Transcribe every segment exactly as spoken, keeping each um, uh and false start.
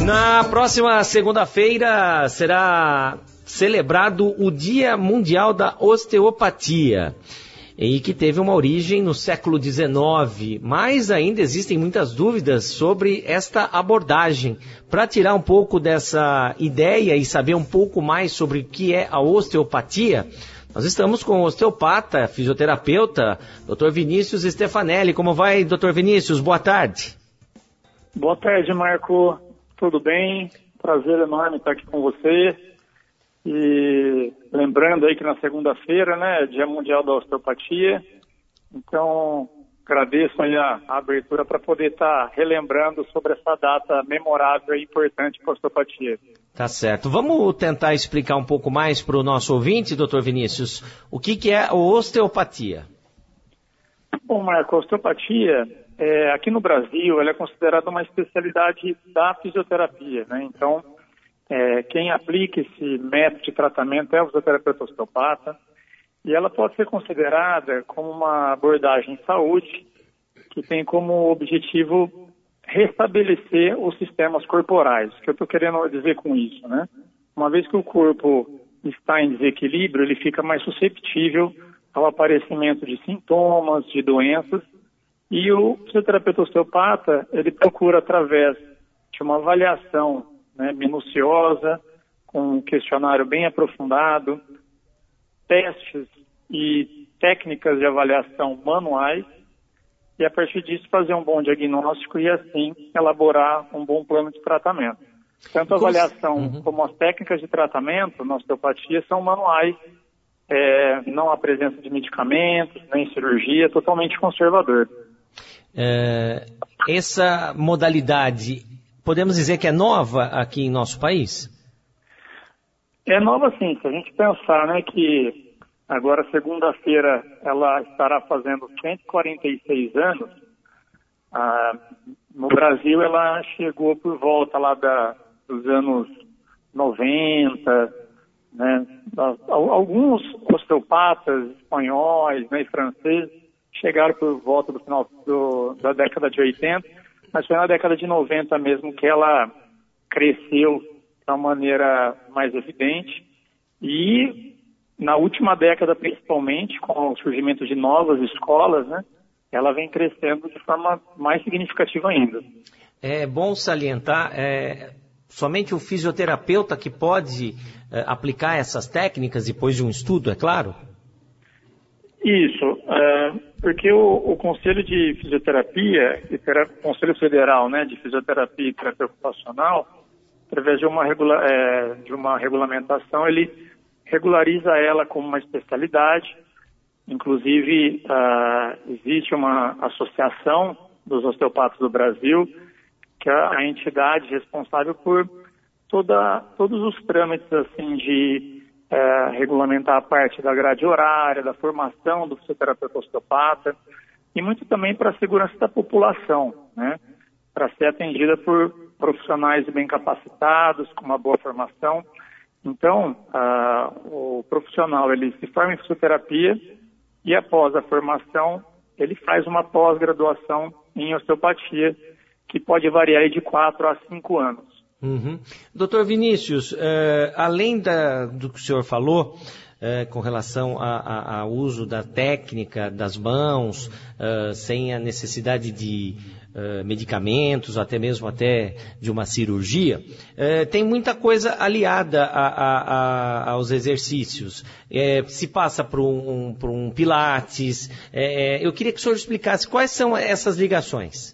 Na próxima segunda-feira será celebrado o Dia Mundial da Osteopatia, e que teve uma origem no século dezenove, mas ainda existem muitas dúvidas sobre esta abordagem. Para tirar um pouco dessa ideia e saber um pouco mais sobre o que é a osteopatia, nós estamos com o osteopata, fisioterapeuta, doutor Vinícius Stefanelli. Como vai, doutor Vinícius? Boa tarde. Boa tarde, Marco. Tudo bem? Prazer enorme estar aqui com você. E lembrando aí que na segunda-feira, né, é Dia Mundial da Osteopatia. Então, agradeço aí a, a abertura para poder estar relembrando sobre essa data memorável e importante para a osteopatia. Tá certo. Vamos tentar explicar um pouco mais para o nosso ouvinte, doutor Vinícius, o que, que é a osteopatia? Bom, Marco, a osteopatia, é, aqui no Brasil, ela é considerada uma especialidade da fisioterapia, né? Então, é, quem aplica esse método de tratamento é o fisioterapeuta osteopata, e ela pode ser considerada como uma abordagem em saúde que tem como objetivo restabelecer os sistemas corporais. O que eu estou querendo dizer com isso, né? Uma vez que o corpo está em desequilíbrio, ele fica mais suscetível ao aparecimento de sintomas, de doenças, e o fisioterapeuta osteopata, ele procura através de uma avaliação, né, minuciosa, com um questionário bem aprofundado, testes e técnicas de avaliação manuais, e a partir disso fazer um bom diagnóstico e assim elaborar um bom plano de tratamento. Tanto a avaliação uhum. como as técnicas de tratamento na osteopatia são manuais, é, não há presença de medicamentos, nem cirurgia, totalmente conservador. É, essa modalidade, podemos dizer que é nova aqui em nosso país? É nova sim, se a gente pensar, né, que agora segunda-feira ela estará fazendo cento e quarenta e seis anos, ah, no Brasil ela chegou por volta lá da, dos anos noventa, né, alguns osteopatas espanhóis, né, e franceses chegaram por volta do final do, da década de oitenta, mas foi na década de noventa mesmo que ela cresceu de uma maneira mais evidente, e na última década principalmente, com o surgimento de novas escolas, né, ela vem crescendo de forma mais significativa ainda. É bom salientar, é, somente o fisioterapeuta que pode é, aplicar essas técnicas depois de um estudo, é claro? Isso, é, porque o, o Conselho de Fisioterapia, o Conselho Federal, né, de Fisioterapia e Terapia Ocupacional, através de uma, regula, é, de uma regulamentação, ele regulariza ela como uma especialidade. Inclusive, uh, existe uma associação dos osteopatas do Brasil, que é a entidade responsável por toda, todos os trâmites assim, de uh, regulamentar a parte da grade horária, da formação do fisioterapeuta osteopata, e muito também para a segurança da população, né? Para ser atendida por profissionais bem capacitados, com uma boa formação. Então, uh, o profissional ele se forma em fisioterapia e após a formação ele faz uma pós-graduação em osteopatia, que pode variar de quatro a cinco anos. Uhum. doutor Vinícius, uh, além da, do que o senhor falou, uh, com relação ao uso da técnica das mãos, uh, sem a necessidade de uh, medicamentos, até mesmo até de uma cirurgia, uh, tem muita coisa aliada a, a, a, aos exercícios. Uh, se passa por um, por um pilates. Uh, eu queria que o senhor explicasse quais são essas ligações.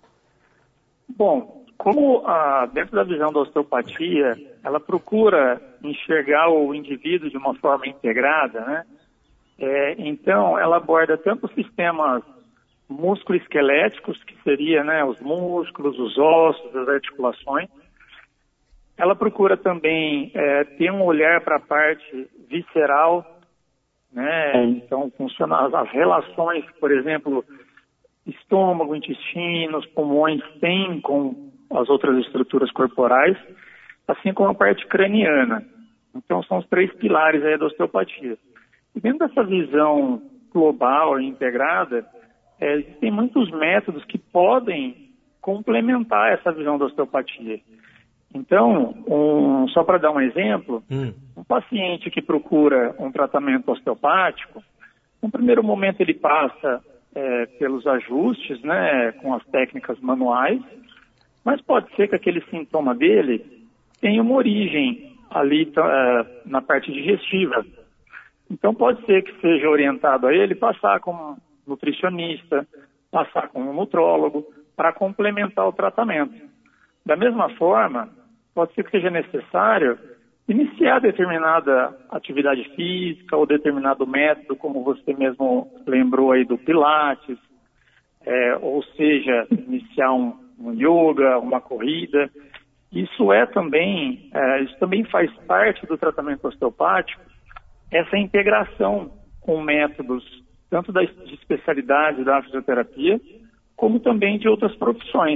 Bom, como ah, dentro da visão da osteopatia, ela procura enxergar o indivíduo de uma forma integrada, né? É, então, ela aborda tanto os sistemas músculo-esqueléticos, que seria, né, os músculos, os ossos, as articulações. Ela procura também é, ter um olhar para a parte visceral, né? Então, funciona as relações, por exemplo, estômago, intestinos, pulmões têm com as outras estruturas corporais, assim como a parte craniana. Então, são os três pilares aí da osteopatia. E dentro dessa visão global e integrada, é, existem muitos métodos que podem complementar essa visão da osteopatia. Então, um, só para dar um exemplo, Hum. um paciente que procura um tratamento osteopático, no primeiro momento ele passa é, pelos ajustes, né, com as técnicas manuais, mas pode ser que aquele sintoma dele tenha uma origem ali uh, na parte digestiva. Então pode ser que seja orientado a ele passar com um nutricionista, passar com um nutrólogo, para complementar o tratamento. Da mesma forma, pode ser que seja necessário iniciar determinada atividade física ou determinado método, como você mesmo lembrou aí do Pilates, é, ou seja, iniciar um, um yoga, uma corrida. Isso é também, é, isso também faz parte do tratamento osteopático, essa integração com métodos tanto da de especialidade da fisioterapia, como também de outras profissões.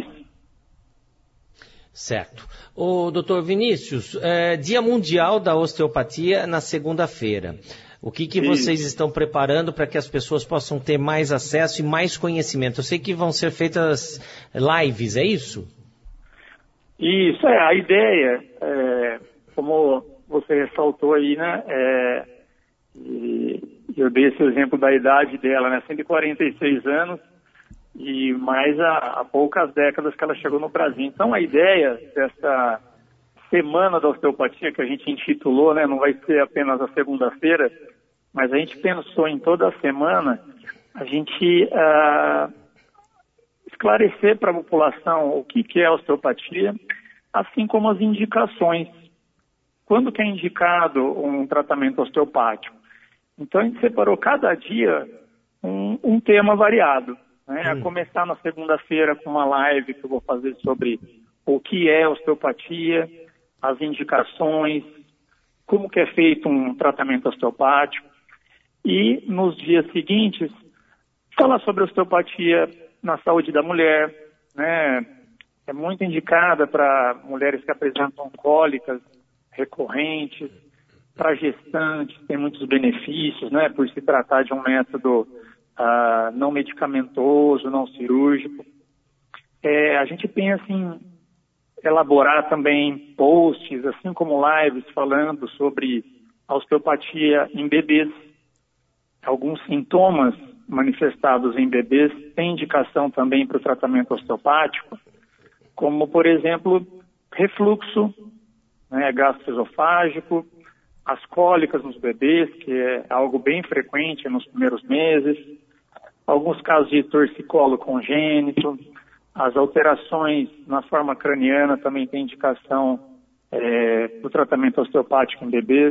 Certo. O doutor Vinícius, é, Dia Mundial da Osteopatia na segunda-feira. O que, que vocês estão preparando para que as pessoas possam ter mais acesso e mais conhecimento? Eu sei que vão ser feitas lives, é isso? Isso, é. A ideia, é, como você ressaltou aí, né? É, e eu dei esse exemplo da idade dela, né? cento e quarenta e seis anos. E mais há, há poucas décadas que ela chegou no Brasil. Então, a ideia dessa Semana da Osteopatia, que a gente intitulou, né, não vai ser apenas a segunda-feira, mas a gente pensou em toda a semana a gente uh, esclarecer para a população o que, que é a osteopatia, assim como as indicações. Quando que é indicado um tratamento osteopático? Então, a gente separou cada dia um, um tema variado. Né, a começar na segunda-feira com uma live que eu vou fazer sobre o que é osteopatia, as indicações, como que é feito um tratamento osteopático. E nos dias seguintes, falar sobre osteopatia na saúde da mulher, né? É muito indicada para mulheres que apresentam cólicas recorrentes, para gestantes, tem muitos benefícios, né? Por se tratar de um método Uh, não medicamentoso, não cirúrgico. É, a gente pensa em elaborar também posts, assim como lives, falando sobre a osteopatia em bebês. Alguns sintomas manifestados em bebês têm indicação também para o tratamento osteopático, como, por exemplo, refluxo, né, gastroesofágico, as cólicas nos bebês, que é algo bem frequente nos primeiros meses, alguns casos de torcicolo congênito, as alterações na forma craniana também tem indicação é, do tratamento osteopático em bebês.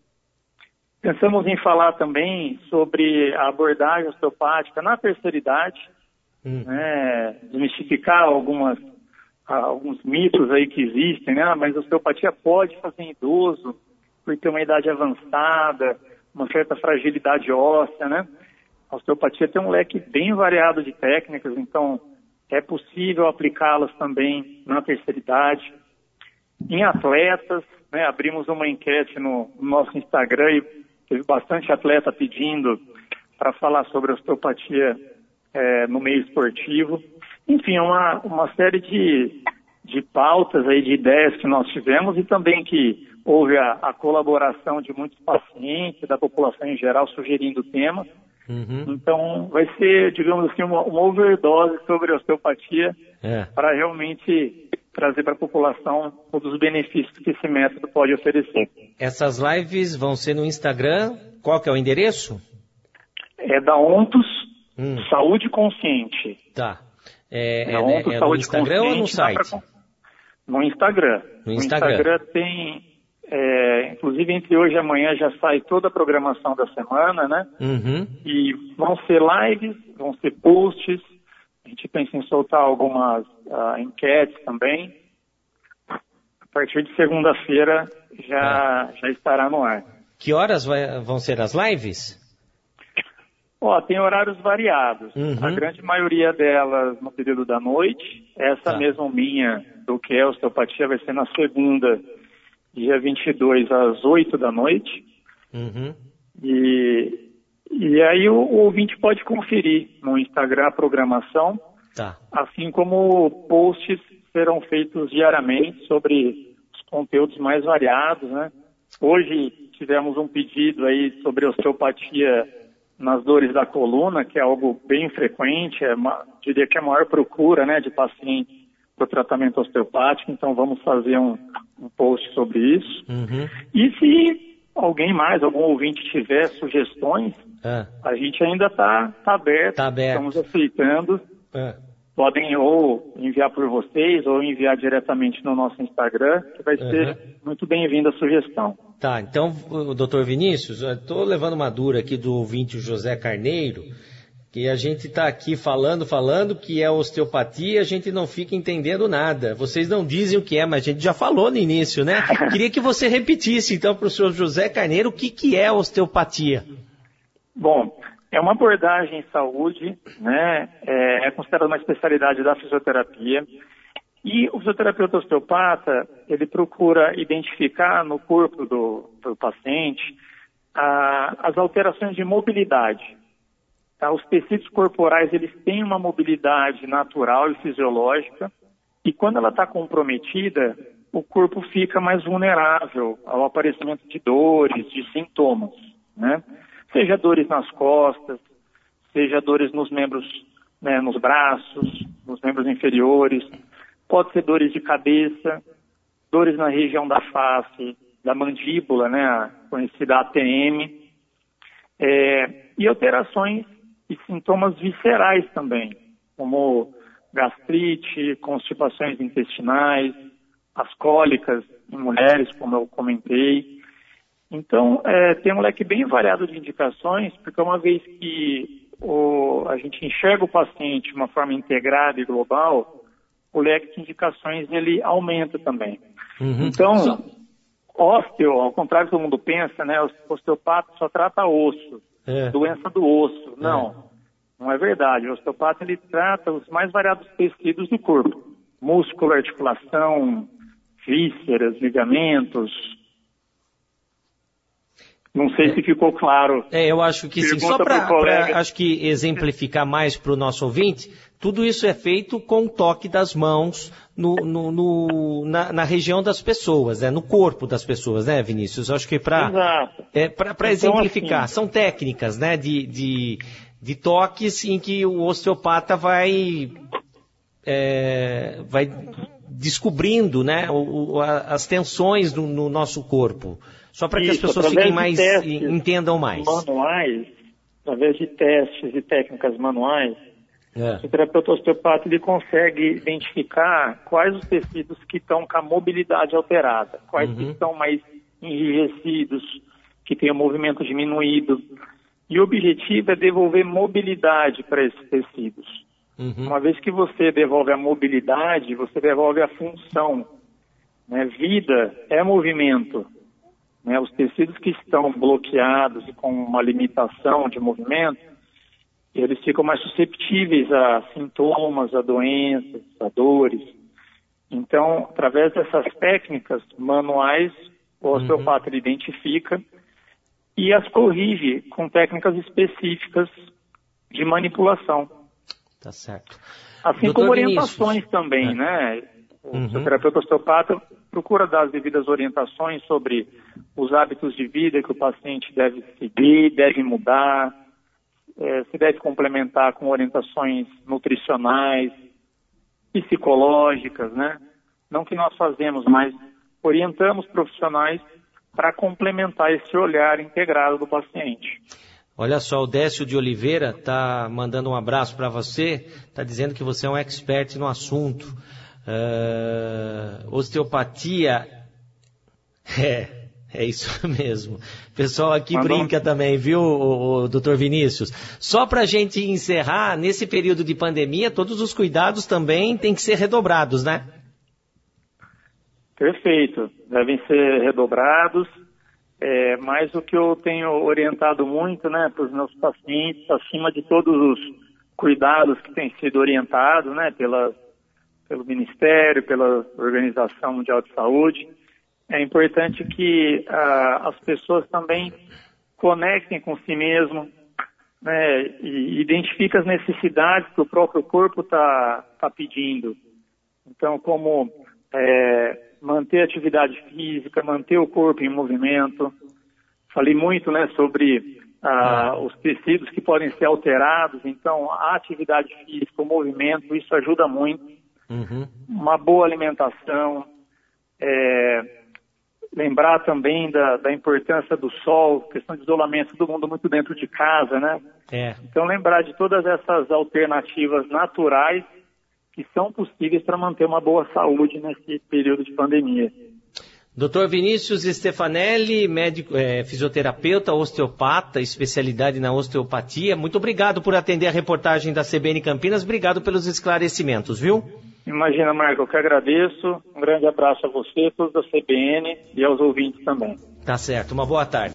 Pensamos em falar também sobre a abordagem osteopática na terceira idade, hum. né, desmistificar algumas, alguns mitos aí que existem, né, mas a osteopatia pode fazer em idoso, por ter uma idade avançada, uma certa fragilidade óssea, né? A osteopatia tem um leque bem variado de técnicas, então é possível aplicá-las também na terceira idade. Em atletas, né, abrimos uma enquete no, no nosso Instagram e teve bastante atleta pedindo para falar sobre osteopatia é, no meio esportivo. Enfim, uma, uma série de, de pautas aí, de ideias que nós tivemos e também que houve a, a colaboração de muitos pacientes, da população em geral, sugerindo o tema. Uhum. Então, vai ser, digamos assim, uma, uma overdose sobre a osteopatia é. para realmente trazer para a população todos os benefícios que esse método pode oferecer. Essas lives vão ser no Instagram. Qual que é o endereço? É da Ontos hum. Saúde Consciente. Tá. É, é, é, é no Instagram ou no site? Pra... No Instagram. No Instagram. No Instagram tem... É, inclusive, entre hoje e amanhã já sai toda a programação da semana, né? Uhum. E vão ser lives, vão ser posts. A gente pensa em soltar algumas uh, enquetes também. A partir de segunda-feira já, é. já estará no ar. Que horas vai, vão ser as lives? Ó, tem horários variados. Uhum. A grande maioria delas no período da noite. Essa tá. mesmo minha, do que é osteopatia, vai ser na segunda, dia vinte e dois, às oito da noite. Uhum. E, e aí o, o ouvinte pode conferir no Instagram a programação, tá. assim como posts serão feitos diariamente sobre os conteúdos mais variados, né? Hoje tivemos um pedido aí sobre osteopatia nas dores da coluna, que é algo bem frequente, é uma, diria que é a maior procura, né, de pacientes para o tratamento osteopático, então vamos fazer um, um post sobre isso. Uhum. E se alguém mais, algum ouvinte tiver sugestões, ah. a gente ainda está tá aberto, tá aberto, estamos aceitando. Ah. Podem ou enviar por vocês ou enviar diretamente no nosso Instagram, que vai ser uhum. muito bem-vinda a sugestão. Tá, então, doutor Vinícius, eu estou levando uma dura aqui do ouvinte José Carneiro, que a gente está aqui falando, falando que é osteopatia, a gente não fica entendendo nada. Vocês não dizem o que é, mas a gente já falou no início, né? Queria que você repetisse, então, para o senhor José Carneiro, o que, que é osteopatia. Bom, é uma abordagem em saúde, né? É, é considerada uma especialidade da fisioterapia. E o fisioterapeuta osteopata, ele procura identificar no corpo do, do paciente a, as alterações de mobilidade. Tá? Os tecidos corporais, eles têm uma mobilidade natural e fisiológica, e quando ela está comprometida, o corpo fica mais vulnerável ao aparecimento de dores, de sintomas, né? Seja dores nas costas, seja dores nos membros, né, nos braços, nos membros inferiores, pode ser dores de cabeça, dores na região da face, da mandíbula, né, a conhecida A T M, é, e alterações e sintomas viscerais também, como gastrite, constipações intestinais, as cólicas em mulheres, como eu comentei. Então, é, tem um leque bem variado de indicações, porque uma vez que o, a gente enxerga o paciente de uma forma integrada e global, o leque de indicações ele aumenta também. Uhum. Então, ósteo, ao contrário do que todo mundo pensa, né, o osteopata só trata osso, é. doença do osso. Não, é. não é verdade. O osteopata ele trata os mais variados tecidos do corpo: músculo, articulação, vísceras, ligamentos. Não sei é. se ficou claro. É, eu acho que sim. Só para acho que exemplificar mais para o nosso ouvinte, tudo isso é feito com o toque das mãos no, no, no, na, na região das pessoas, né? No corpo das pessoas, né, Vinícius? Eu acho que para é, para então, exemplificar, assim, são técnicas, né, de, de, de toques em que o osteopata vai, é, vai descobrindo, né, o, as tensões no, no nosso corpo. Só para que as pessoas fiquem mais, entendam mais. Manuais, através de testes e técnicas manuais, é. o terapeuta osteopata ele consegue identificar quais os tecidos que estão com a mobilidade alterada, quais uhum. que estão mais enrijecidos, que têm o movimento diminuído. E o objetivo é devolver mobilidade para esses tecidos. Uhum. Uma vez que você devolve a mobilidade, você devolve a função. Né? Vida é movimento. Né, os tecidos que estão bloqueados e com uma limitação de movimento, eles ficam mais susceptíveis a sintomas, a doenças, a dores. Então, através dessas técnicas manuais, o osteopata uhum. identifica e as corrige com técnicas específicas de manipulação. Tá certo. Assim doutor como orientações Vinícius. Também, é. né? O uhum. terapeuta osteopata procura dar as devidas orientações sobre os hábitos de vida que o paciente deve seguir, deve mudar, é, se deve complementar com orientações nutricionais, psicológicas, né? Não que nós fazemos, mas orientamos profissionais para complementar esse olhar integrado do paciente. Olha só, o Décio de Oliveira está mandando um abraço para você, está dizendo que você é um expert no assunto. Uh, osteopatia, é, é isso mesmo. O pessoal aqui Mandou. brinca também, viu, o, o doutor Vinícius? Só para a gente encerrar, nesse período de pandemia, todos os cuidados também têm que ser redobrados, né? Perfeito, devem ser redobrados, é, mas o que eu tenho orientado muito, né, para os meus pacientes, acima de todos os cuidados que têm sido orientados, né, pela pelo Ministério, pela Organização Mundial de Saúde, é importante que ah, as pessoas também conectem com si mesmo, né, e identifiquem as necessidades que o próprio corpo está tá pedindo. Então, como é, manter a atividade física, manter o corpo em movimento. Falei muito, né, sobre ah, os tecidos que podem ser alterados. Então, a atividade física, o movimento, isso ajuda muito. Uhum. Uma boa alimentação. É, lembrar também da, da importância do sol, questão de isolamento, todo mundo muito dentro de casa, né? É. Então, lembrar de todas essas alternativas naturais que são possíveis para manter uma boa saúde nesse período de pandemia. doutor Vinícius Stefanelli, médico, é, fisioterapeuta, osteopata, especialidade na osteopatia, muito obrigado por atender a reportagem da C B N Campinas, obrigado pelos esclarecimentos, viu? Imagina, Marco, eu que agradeço. Um grande abraço a você, todos da C B N e aos ouvintes também. Tá certo, uma boa tarde.